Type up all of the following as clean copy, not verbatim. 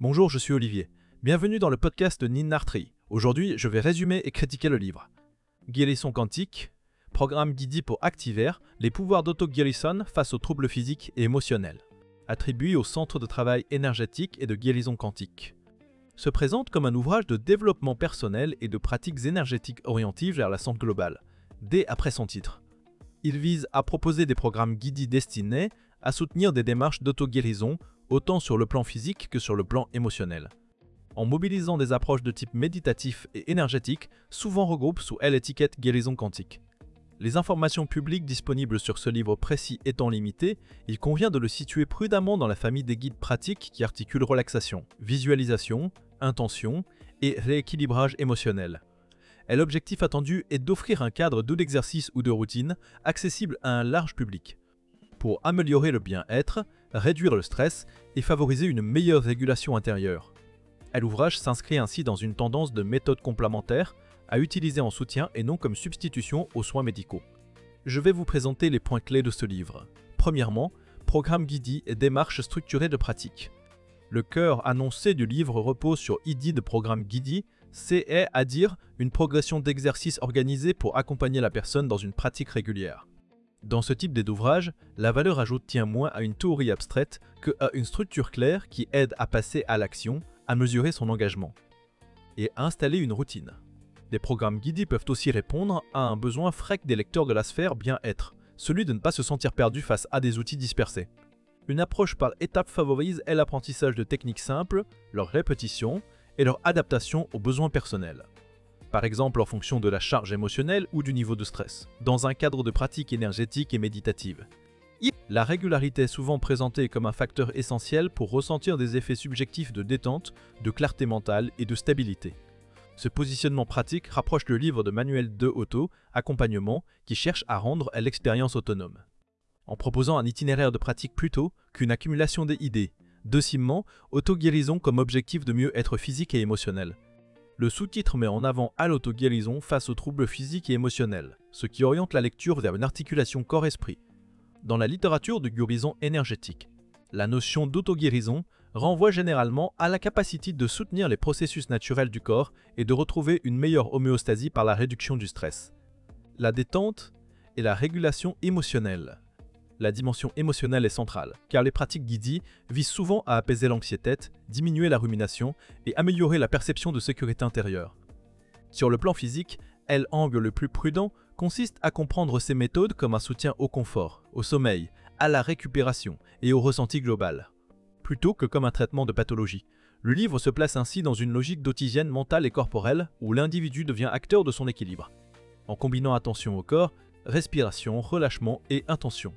Bonjour, je suis Olivier. Bienvenue dans le podcast Ninartri. Aujourd'hui, je vais résumer et critiquer le livre. Guérison quantique, programme guidé pour activer les pouvoirs d'auto-guérison face aux troubles physiques et émotionnels, attribué au Centre de travail énergétique et de guérison quantique. Se présente comme un ouvrage de développement personnel et de pratiques énergétiques orientées vers la santé globale, dès après son titre. Il vise à proposer des programmes guidés destinés à soutenir des démarches d'auto-guérison autant sur le plan physique que sur le plan émotionnel, en mobilisant des approches de type méditatif et énergétique, souvent regroupées sous l'étiquette guérison quantique. Les informations publiques disponibles sur ce livre précis étant limitées, il convient de le situer prudemment dans la famille des guides pratiques qui articulent relaxation, visualisation, intention et rééquilibrage émotionnel. Et l'objectif attendu est d'offrir un cadre d'exercice ou de routine accessible à un large public, pour améliorer le bien-être, réduire le stress et favoriser une meilleure régulation intérieure. L'ouvrage s'inscrit ainsi dans une tendance de méthode complémentaire à utiliser en soutien et non comme substitution aux soins médicaux. Je vais vous présenter les points clés de ce livre. Premièrement, programme guidé et démarche structurée de pratique. Le cœur annoncé du livre repose sur l'idée de programme guidé, c'est-à-dire une progression d'exercices organisée pour accompagner la personne dans une pratique régulière. Dans ce type d'ouvrage, la valeur ajoutée tient moins à une théorie abstraite qu'à une structure claire qui aide à passer à l'action, à mesurer son engagement et à installer une routine. Des programmes guidés peuvent aussi répondre à un besoin fréquent des lecteurs de la sphère bien-être, celui de ne pas se sentir perdu face à des outils dispersés. Une approche par étapes favorise l'apprentissage de techniques simples, leur répétition et leur adaptation aux besoins personnels. Par exemple en fonction de la charge émotionnelle ou du niveau de stress, dans un cadre de pratique énergétique et méditative. La régularité est souvent présentée comme un facteur essentiel pour ressentir des effets subjectifs de détente, de clarté mentale et de stabilité. Ce positionnement pratique rapproche le livre de Manuel de Auto, Accompagnement, qui cherche à rendre l'expérience autonome, en proposant un itinéraire de pratique plutôt qu'une accumulation des idées. Deuxièmement, auto-guérison comme objectif de mieux être physique et émotionnel. Le sous-titre met en avant l'auto-guérison face aux troubles physiques et émotionnels, ce qui oriente la lecture vers une articulation corps-esprit. Dans la littérature de guérison énergétique, la notion d'auto-guérison renvoie généralement à la capacité de soutenir les processus naturels du corps et de retrouver une meilleure homéostasie par la réduction du stress, la détente et la régulation émotionnelle. La dimension émotionnelle est centrale, car les pratiques guidées visent souvent à apaiser l'anxiété, diminuer la rumination et améliorer la perception de sécurité intérieure. Sur le plan physique, l'angle le plus prudent consiste à comprendre ces méthodes comme un soutien au confort, au sommeil, à la récupération et au ressenti global, plutôt que comme un traitement de pathologie. Le livre se place ainsi dans une logique d'hygiène mentale et corporelle où l'individu devient acteur de son équilibre, en combinant attention au corps, respiration, relâchement et intention.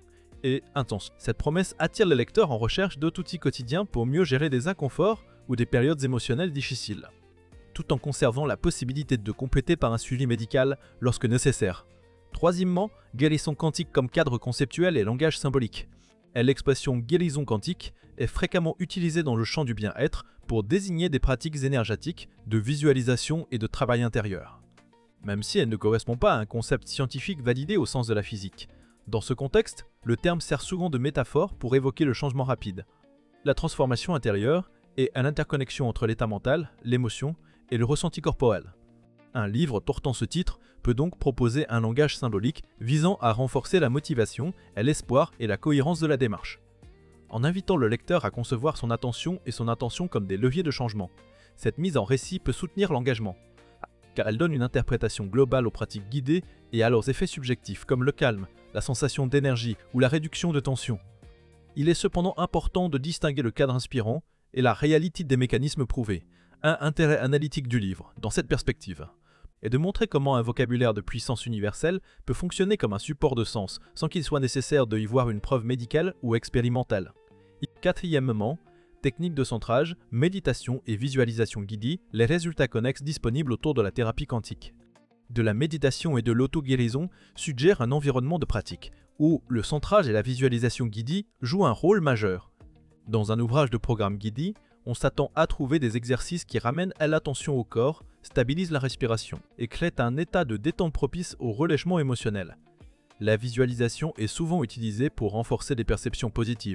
Cette promesse attire le lecteur en recherche d'outils quotidiens pour mieux gérer des inconforts ou des périodes émotionnelles difficiles, tout en conservant la possibilité de compléter par un suivi médical lorsque nécessaire. Troisièmement, guérison quantique comme cadre conceptuel et langage symbolique. L'expression guérison quantique est fréquemment utilisée dans le champ du bien-être pour désigner des pratiques énergétiques, de visualisation et de travail intérieur, même si elle ne correspond pas à un concept scientifique validé au sens de la physique. Dans ce contexte, le terme sert souvent de métaphore pour évoquer le changement rapide, la transformation intérieure et l'interconnexion entre l'état mental, l'émotion et le ressenti corporel. Un livre portant ce titre peut donc proposer un langage symbolique visant à renforcer la motivation, l'espoir et la cohérence de la démarche, en invitant le lecteur à concevoir son attention et son intention comme des leviers de changement. Cette mise en récit peut soutenir l'engagement, car elle donne une interprétation globale aux pratiques guidées et à leurs effets subjectifs comme le calme, la sensation d'énergie ou la réduction de tension. Il est cependant important de distinguer le cadre inspirant et la réalité des mécanismes prouvés, un intérêt analytique du livre dans cette perspective, et de montrer comment un vocabulaire de puissance universelle peut fonctionner comme un support de sens sans qu'il soit nécessaire de y voir une preuve médicale ou expérimentale. Quatrièmement, techniques de centrage, méditation et visualisation guidée, les résultats connexes disponibles autour de la thérapie quantique. De la méditation et de l'auto-guérison suggèrent un environnement de pratique, où le centrage et la visualisation guidée jouent un rôle majeur. Dans un ouvrage de programme guidé, on s'attend à trouver des exercices qui ramènent l'attention au corps, stabilisent la respiration et créent un état de détente propice au relâchement émotionnel. La visualisation est souvent utilisée pour renforcer des perceptions positives,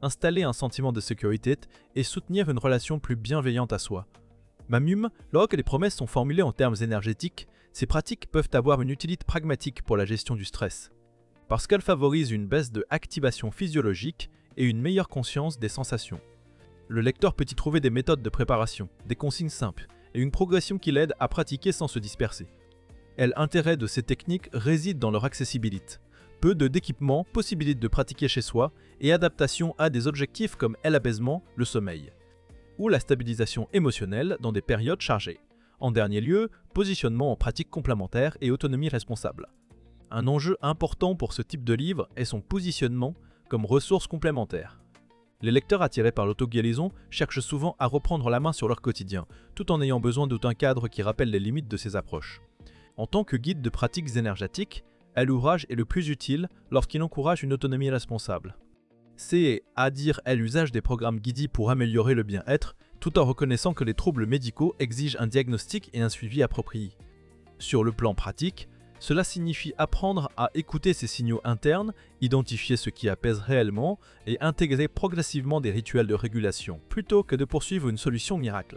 installer un sentiment de sécurité et soutenir une relation plus bienveillante à soi. Même lorsque les promesses sont formulées en termes énergétiques, ces pratiques peuvent avoir une utilité pragmatique pour la gestion du stress, parce qu'elles favorisent une baisse de activation physiologique et une meilleure conscience des sensations. Le lecteur peut y trouver des méthodes de préparation, des consignes simples et une progression qui l'aide à pratiquer sans se disperser. L'intérêt de ces techniques réside dans leur accessibilité. Peu d'équipements, possibilité de pratiquer chez soi et adaptation à des objectifs comme l'apaisement, le sommeil, ou la stabilisation émotionnelle dans des périodes chargées. En dernier lieu, positionnement en pratique complémentaire et autonomie responsable. Un enjeu important pour ce type de livre est son positionnement comme ressource complémentaire. Les lecteurs attirés par l'auto-guérison cherchent souvent à reprendre la main sur leur quotidien, tout en ayant besoin d'un cadre qui rappelle les limites de ces approches. En tant que guide de pratiques énergétiques, l'ouvrage est le plus utile lorsqu'il encourage une autonomie responsable. C'est à dire l'usage des programmes guidés pour améliorer le bien-être, tout en reconnaissant que les troubles médicaux exigent un diagnostic et un suivi approprié. Sur le plan pratique, cela signifie apprendre à écouter ses signaux internes, identifier ce qui apaise réellement et intégrer progressivement des rituels de régulation, plutôt que de poursuivre une solution miracle.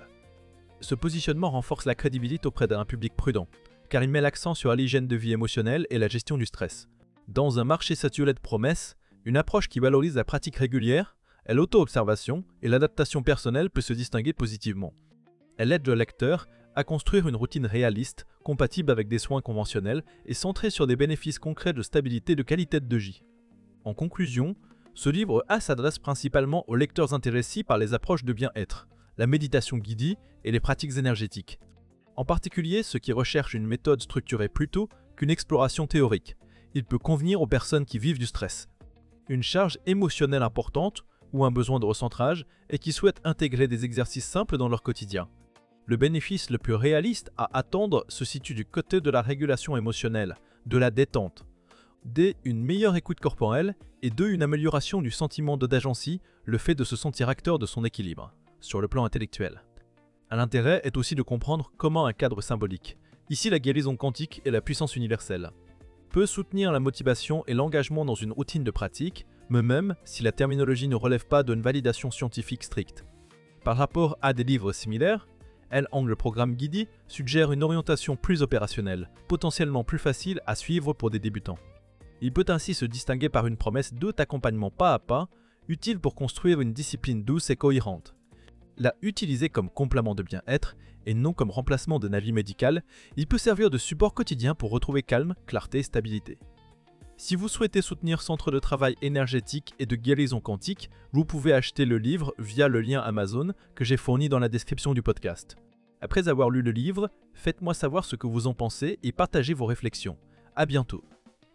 Ce positionnement renforce la crédibilité auprès d'un public prudent, car il met l'accent sur l'hygiène de vie émotionnelle et la gestion du stress. Dans un marché saturé de promesses, une approche qui valorise la pratique régulière, l'auto-observation et l'adaptation personnelle peut se distinguer positivement. Elle aide le lecteur à construire une routine réaliste, compatible avec des soins conventionnels et centrée sur des bénéfices concrets de stabilité et de qualité de vie. En conclusion, ce livre s'adresse principalement aux lecteurs intéressés par les approches de bien-être, la méditation guidée et les pratiques énergétiques. En particulier ceux qui recherchent une méthode structurée plutôt qu'une exploration théorique. Il peut convenir aux personnes qui vivent du stress, une charge émotionnelle importante ou un besoin de recentrage et qui souhaitent intégrer des exercices simples dans leur quotidien. Le bénéfice le plus réaliste à attendre se situe du côté de la régulation émotionnelle, de la détente, une meilleure écoute corporelle et une amélioration du sentiment d'agency, le fait de se sentir acteur de son équilibre, sur le plan intellectuel. L'intérêt est aussi de comprendre comment un cadre symbolique, ici la guérison quantique et la puissance universelle, peut soutenir la motivation et l'engagement dans une routine de pratique, même si la terminologie ne relève pas d'une validation scientifique stricte. Par rapport à des livres similaires, le programme guidé suggère une orientation plus opérationnelle, potentiellement plus facile à suivre pour des débutants. Il peut ainsi se distinguer par une promesse d'accompagnement pas à pas, utile pour construire une discipline douce et cohérente. La utiliser comme complément de bien-être et non comme remplacement d'un avis médical, il peut servir de support quotidien pour retrouver calme, clarté et stabilité. Si vous souhaitez soutenir Centre de travail énergétique et de guérison quantique, vous pouvez acheter le livre via le lien Amazon que j'ai fourni dans la description du podcast. Après avoir lu le livre, faites-moi savoir ce que vous en pensez et partagez vos réflexions. À bientôt.